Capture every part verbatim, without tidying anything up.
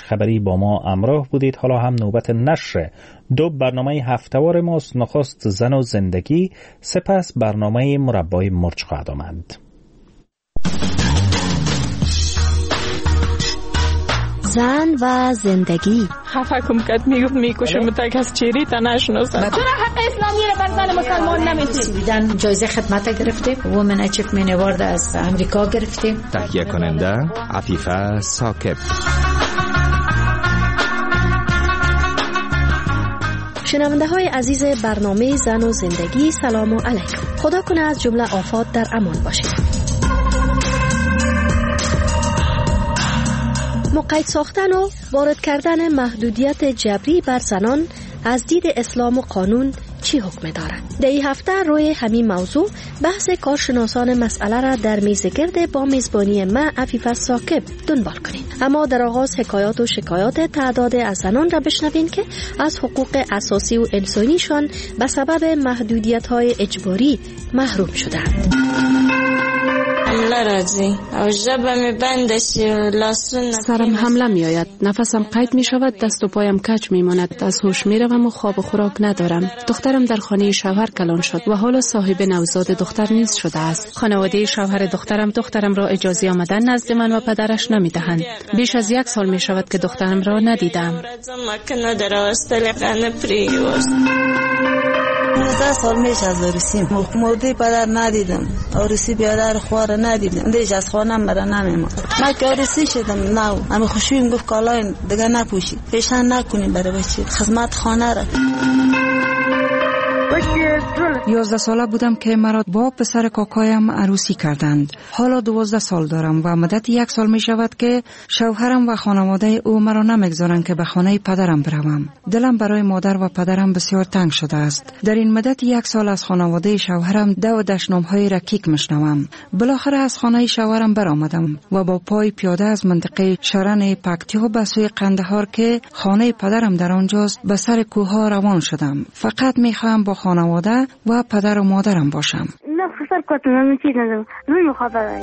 خبری با ما همراه بودید. حالا هم نوبت نشر دو برنامه هفته‌وار ماست. نخست زن و زندگی، سپس برنامه مربای مرچ خواهد آمد. زن و زندگی. خفه کم کد میگفت میکشه متک از چیری تا نشناسن. چرا حق اسلامی رو بر زن مسلمان نمیتونی؟ سویدن جایزه خدمت گرفتیم، وومن اچیومنت اوارد از امریکا گرفتیم. تهیه کننده عفیفه ثاقب. شنونده های عزیز برنامه زن و زندگی، سلام و علیکم. خدا کنه از جمله آفات در امان باشید. مقید ساختن و وارد کردن محدودیت جبری بر زنان از دید اسلام و قانون چی حکم دارد؟ در این هفته روی همین موضوع بحث کارشناسان مسئله را در میز گرد با میزبانی من عفیفه ثاقب دنبال کنید. اما در آغاز حکایات و شکایات تعداد از زنان را بشنوین که از حقوق اساسی و انسانیشان به سبب محدودیت‌های اجباری محروم شدند. سرم حمله می آید، نفسم قید می شود، دست و پایم کج می ماند، از هوش می روم و خواب و خوراک ندارم. دخترم در خانه شوهر کلان شد و حالا صاحب نوزاد دختر نیز شده است. خانواده شوهر دخترم دخترم را اجازه آمدن نزد من و پدرش نمی دهند. بیش از یک سال می شود که دخترم را ندیدم. نوزده سال میش از عروسیم موده پدر ندیدم، عروسی بیادر خواره ندیدم، دیش از خانم برا نمیمان. من که عروسی شدم نو اما خوشویم گفت کالای دیگه نپوشید، پیشن نکنیم برای بچه خدمت خانه را. یازده ساله بودم که مرا با پسر کاکایم عروسی کردند. حالا دوازده سال دارم و مدت یک سال می شود که شوهرم و خانواده او مرا نمیگذارند که به خانه پدرم بروم. دلم برای مادر و پدرم بسیار تنگ شده است. در این مدت یک سال از خانواده شوهرم دو دشنام‌های رکیک میشنوم. بالاخره از خانه شوهرم برآمدم و با پای پیاده از منطقه شرن پکتیا به سوی قندهار که خانه پدرم در آنجاست به سر کوه‌ها روان شدم. فقط می‌خواهم با خانواده و پدر و مادرم باشم. نه خسر کتنم چیز ندارم. روی مخابره.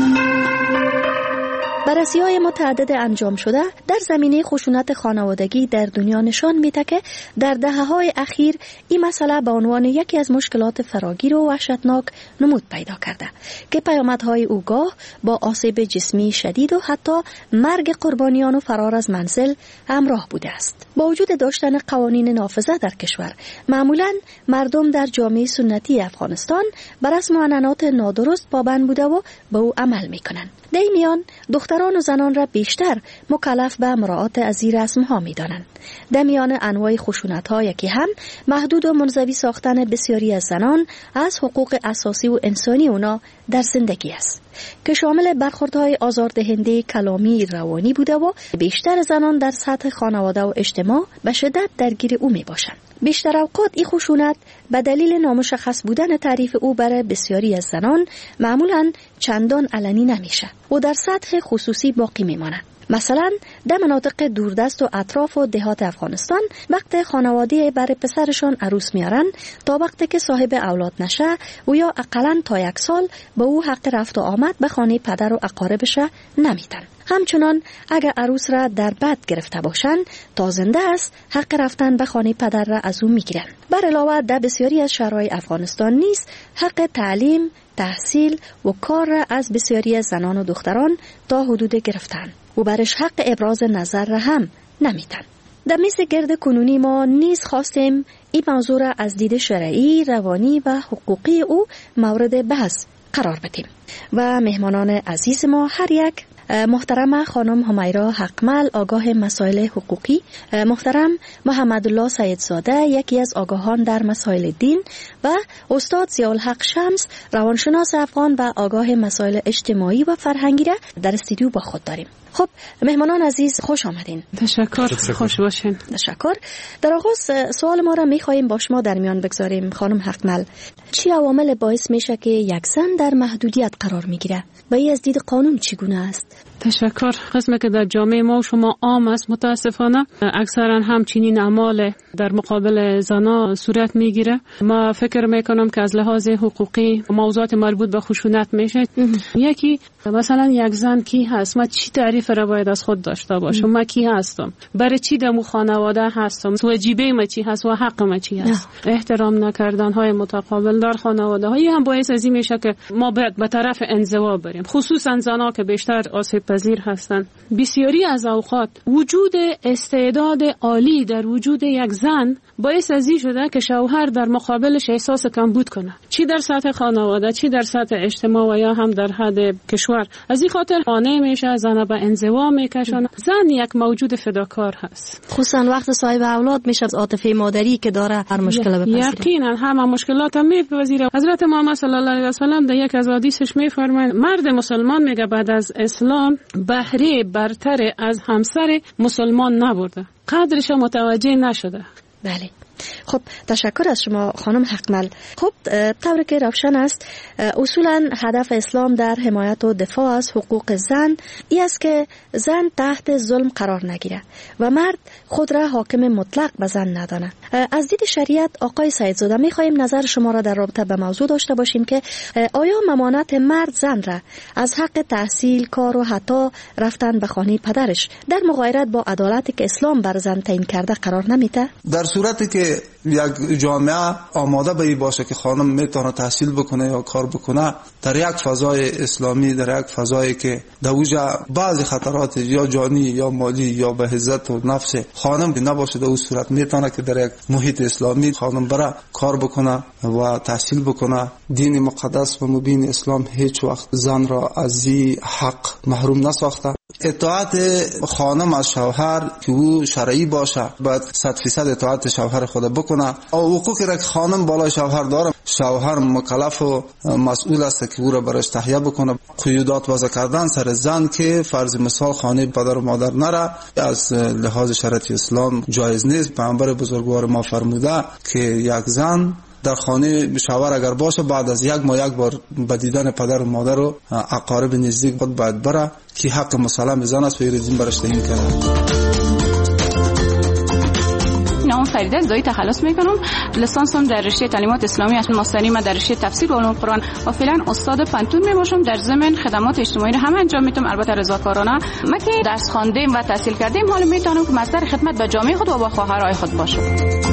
بررسی‌های متعدد انجام شده در زمینه خشونت خانوادگی در دنیا نشان می‌دهد که در دهه‌های اخیر این مسئله به عنوان یکی از مشکلات فراگیر و وحشتناک نمود پیدا کرده که پیامدهای او گاه با آسیب جسمی شدید و حتی مرگ قربانیان و فرار از منزل همراه بوده است. با وجود داشتن قوانین نافذه در کشور، معمولاً مردم در جامعه سنتی افغانستان بر رسم و عنعنات نادرست پابند بوده و به او عمل می‌کنند. در این میان دختران و زنان را بیشتر مکلف به مراعات از این رسم ها می دانند. در میان انواع خشونت ها یکی هم محدود و منزوی ساختن بسیاری از زنان از حقوق اساسی و انسانی اونا در زندگی است که شامل برخوردهای آزاردهنده کلامی روانی بوده و بیشتر زنان در سطح خانواده و اجتماع به شدت درگیر او می باشند. بیشتر اوقات این خشونت به دلیل نامشخص بودن تعریف او برای بسیاری از زنان معمولاً چندان علنی نمیشه و در سطح خصوصی باقی میماند. مثلا در مناطق دوردست و اطراف و دهات افغانستان وقت خانواده برای پسرشان عروس میارن تا وقتی که صاحب اولاد نشه و یا اقلاً تا یک سال به او حق رفت و آمد به خانه پدر و اقاربش نمیدن. همچنان اگر عروس را در بد گرفته باشند تا زنده است حق رفتن به خانه پدر را از او میگیرند. بر علاوه در بسیاری از شهرهای افغانستان نیز حق تعلیم، تحصیل و کار را از بسیاری از زنان و دختران تا حدود گرفتن و برش حق ابراز نظر را هم نمیدن. در میز گرد کنونی ما نیز خواستیم این موضوع را از دید شرعی، روانی و حقوقی او مورد بحث قرار بدیم و مهمانان عزیز ما هر یک محترم خانم همیرا حقمل آگاه مسائل حقوقی، محترم محمد الله سیدزاده یکی از آگاهان در مسائل دین و استاد ضیاءالحق شمس روانشناس افغان و آگاه مسائل اجتماعی و فرهنگی را در استودیو با خود داریم. خب مهمانان عزیز خوش آمدین. تشکر، خوش باشین. تشکر. در آغاز سوال ما را می‌خوایم با شما در میان بگذاریم خانم حقمل. چی عوامل باعث میشه که یک زن در محدودیت قرار میگیره و این از دید قانون چگونه است؟ تشکر. قسمه که در جامعه ما و شما عام است متاسفانه اکثرا هم چنین اعمال در مقابل زنا صورت میگیره. ما فکر میکنم که از لحاظ حقوقی موضوعات مربوط به خشونت میشه. یکی مثلا یک زن کی هست، ما چی تعریف تعریف را باید از خود داشته باشم. من کی هستم، برای چی در خانواده هستم، واجبه ما چی هست و حق ما چی هست. احترام نکردن های متقابل در خانواده های هم باعث از این میشه که ما باید به طرف انزوا بریم، خصوصا زنها که بیشتر آسیب پذیر هستند. بسیاری از اوقات وجود استعداد عالی در وجود یک زن باعث از این شده که شوهر در مقابلش احساس کمبود کنه، چی در سطح خانواده، چی در سطح اجتماع و یا هم در حد کشور. از این خاطر خانه میشه، زن به انزوا میکشونه. زن یک موجود فداکار هست، خصوصا وقت صاحب اولاد میشه، از عاطفه مادری که داره هر مشکل بپذیره. یقینا همه مشکلات هم میپذیره. حضرت محمد صلی الله علیه و سلم در یک از حدیثش میفرمایند مرد مسلمان میگه بعد از اسلام بهره برتر از همسر مسلمان نبرده، قدرش متوجه نشده. بله. خب تشکر از شما خانم حقمل. خب طوری که روشن است اصولا هدف اسلام در حمایت و دفاع از حقوق زن ای است که زن تحت ظلم قرار نگیره و مرد خود را حاکم مطلق به زن ندانه. از دید شریعت آقای سیدزاده میخواهیم نظر شما را در رابطه به موضوع داشته باشیم که آیا ممانعت مرد زن را از حق تحصیل، کار و حتی رفتن به خانه پدرش در مغایرت با عدالتی که اسلام بر زن تعیین کرده قرار نمیده؟ در صورتی که یک جامعه آماده به این باشه که خانم میتونه تحصیل بکنه یا کار بکنه در یک فضای اسلامی، در یک فضایی که در اوجا بعضی خطرات یا جانی یا مالی یا به عزت و نفس خانم نباشه، در اون صورت میتونه که در یک محیط اسلامی خانم برای کار بکنه و تحصیل بکنه. دین مقدس و مبین اسلام هیچ وقت زن را از این حق محروم نساخته. اطاعت خانم از شوهر که او شرعی باشه باید صد فیصد اطاعت شوهر خود بکنه. حقوقی را که خانم بالای شوهر داره، شوهر مکلف و مسئول است که او را برش تهیه بکنه. قیودات وضع کردن سر زن که فرض مثال خانه پدر و مادر نره از لحاظ شرعی اسلام جایز نیست. پیامبر بزرگوار ما فرموده که یک زن در خانه شوهر اگر باشه بعد از یک ماه یک بار به دیدن پدر و مادر و اقارب نزدیک خود باید بره که حق مسلم زن است و ایرزین برش تعیین کرده. نام فریده زایی تخلص میکنم. لیسانسم در رشته تعلیمات اسلامی است. ماستری ما در رشته تفسیر و علوم قرآن و فعلا استاد پنتون میباشم. در ضمن خدمات اجتماعی رو هم انجام میدم، البته رضاکارانه. ما که درس خواندیم و تحصیل کردیم حالا میتونم که مصدر خدمت به جامعه خود و با خواهرای خود باشم.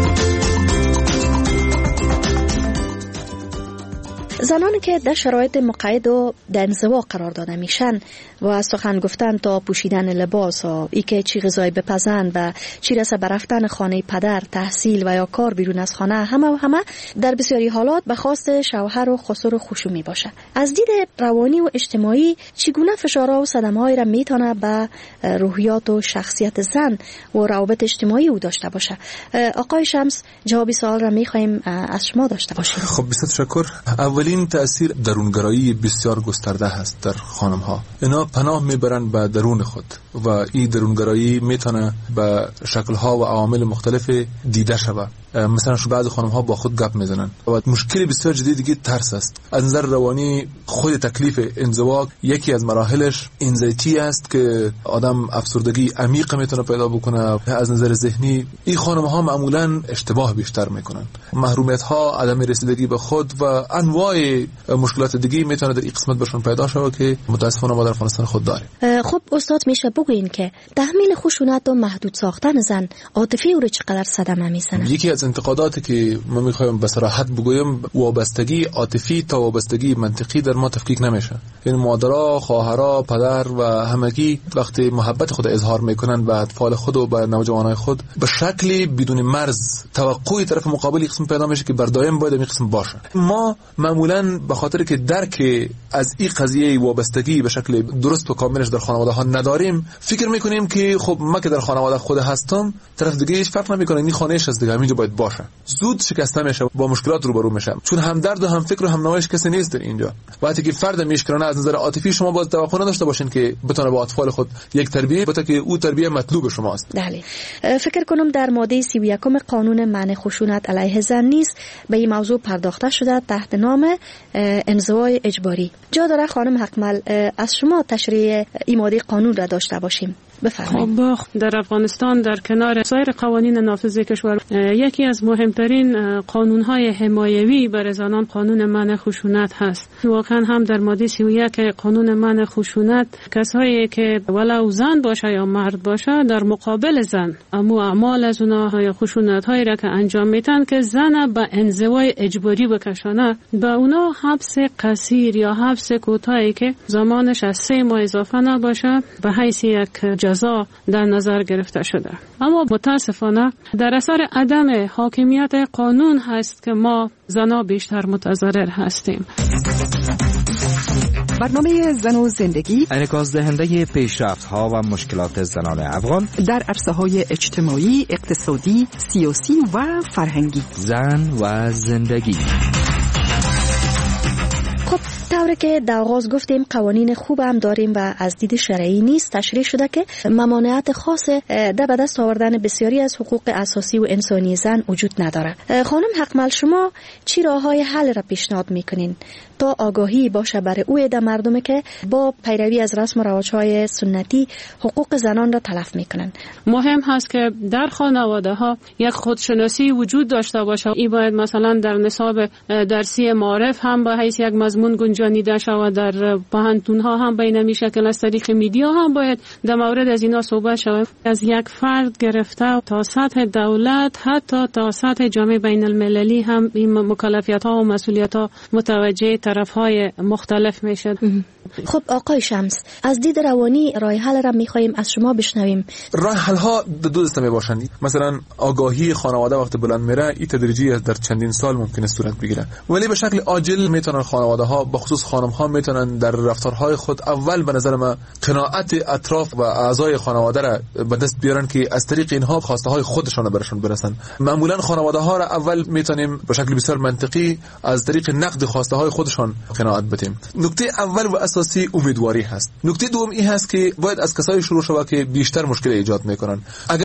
زنانی که در شرایط مقید و در انزوا قرار داده میشن و از سخن گفتن تا پوشیدن لباس و ای که چی غذای بپزن و چی رسه به رفتن خانه پدر، تحصیل و یا کار بیرون از خانه، همه و همه در بسیاری حالات به خواست شوهر و خسر و خشومی باشه. از دید روانی و اجتماعی چگونه فشارها و صدمه‌ای را میتونه به روحیات و شخصیت زن و روابط اجتماعی او داشته باشه؟ آقای شمس جواب سوال را میخوایم از شما داشته باشیم. خب بسیار تشکر. اولین تأثیر درونگرایی بسیار گسترده هست در خانم ها. اینا پناه میبرن به درون خود و این درونگرایی میتونه به شکل ها و عوامل مختلف دیده شود. مثلا شو بعضی خانم ها با خود گپ میزنن و مشکل بسیار جدی دیگه ترس است. از نظر روانی خود تکلیف انزوا یکی از مراحلش انزایتی است که آدم افسردگی عمیق میتونه پیدا بکنه. از نظر ذهنی این خانم ها معمولا اشتباه بیشتر میکنن. محرومیت ها، عدم رسیدگی به خود و انواع مشکلات دیگه میتونه در این قسمت برشون پیدا شود که متاسفانه ما در افغانستان خود داریم. خب استاد میشه بگوین که تحمیل خشونت و محدود ساختن زن عاطفی او رو چقدر صدمه میزنه؟ یکی از انتقاداتی که ما میخوایم به صراحت بگویم وابستگی عاطفی تا وابستگی منطقی در ما تفکیک نمیشه. این مادرها، خواهرها، پدر و همگی وقتی محبت خود اظهار میکنن به اطفال خود و به نوجوانای خود به شکلی بدون مرز توقعی طرف مقابلی قسم پیدا میشه که بر دائم باید این قسم باشه. ما معمولا به خاطر که درک از این قضیه وابستگی به شکل درست و کاملش در خانواده ها نداریم فکر میکنیم که خب ما که در خانواده خود هستم طرف دیگه هیچ فرق نمیکنه، این خانه‌اش از دیگه همینجا باید باشه. زود شکسته میشه، با مشکلات روبرو میشه، چون هم درد و هم فکر و هم نوایش کسی نیست در اینجا. وقتی که فرد میشکرانه از نظر عاطفی شما باید توقع نداشته باشین که بتونه با اطفال خود یک تربیت بده که او تربیت مطلوب شماست. بله. فکر کنم در ماده سی و یک قانون منع خشونت علیه زن نیز به این موضوع پرداخته شده تحت نام انزوای اجباری. جا داره خانم حقمل از شما تشریح این ماده قانون را داشته باشیم. بفرمایید. خب در افغانستان در کنار سایر قوانین نافذ کشور یکی از مهمترین قانون‌های حمایوی برای زنان قانون منع خشونت هست. واقعا هم در ماده سی و یک قانون منع خشونت کسایی که ولو زن باشه یا مرد باشه در مقابل زن اما اعمال از اونها یا خشونت‌هایی را که انجام میدن که زن به انزوای اجباری بکشانه به اونا حبس قصیر یا حبس کوتاهی که زمانش از سه ماه اضافه نباشه به حیث یک جزا در نظر گرفته شده. اما متاسفانه در اثر عدم حاکمیت قانون هست که ما زنا بیشتر متضرر هستیم. برنامه زن و زندگی انعکاس دهنده پیشرفت‌ها و مشکلات زنان افغان در عرصه‌های اجتماعی، اقتصادی، سیاسی و فرهنگی. زن و زندگی. خب طوری که در آغاز گفتیم قوانین خوب هم داریم و از دید شرعی نیست تشریح شده که ممانعت خاص در به دست آوردن بسیاری از حقوق اساسی و انسانی زن وجود نداره. خانم حقمل شما چی راههای حل را پیشنهاد میکنین تا آگاهی باشه برای او عده مردمی که با پیروی از رسم و رواج‌های سنتی حقوق زنان را تلف میکنن؟ مهم هست که در خانواده ها یک خودشناسی وجود داشته باشه. این باید مثلا در نصاب درسی معارف هم به حیث یک مضمون گنجانیده شود، در پوهنتون ها هم به این شکل از طریق میدیا هم باید در مورد از اینا صحبت شود. از یک فرد گرفته تا سطح دولت حتی تا سطح جامعه بین المللی هم این مکلفیت ها و مسئولیت ها متوجه طرف های مختلف میشد. خب آقای شمس از دید روانی راه حل را میخوایم از شما بشنویم. راه حل ها دو دسته می باشن. مثلا آگاهی خانواده وقت بلند میره این تدریجی در چندین سال ممکنه صورت بگیره، ولی به شکل عاجل میتونن خانواده ها به خصوص خانم ها میتونن در رفتارهای خود اول به نظر من قناعت اطراف و اعضای خانواده را به دست بیارن که از طریق اینها خواسته های خودشون رو برشون برسن. معمولا خانواده ها را اول میتونیم به شکل بسیار منطقی از طریق نقد خواسته های خودشون قناعت بدیم. نکته اول و اساسی امیدواری هست. نکته دوم این هست که باید از کسایی شروع شود که بیشتر مشکل ایجاد میکنن. اگر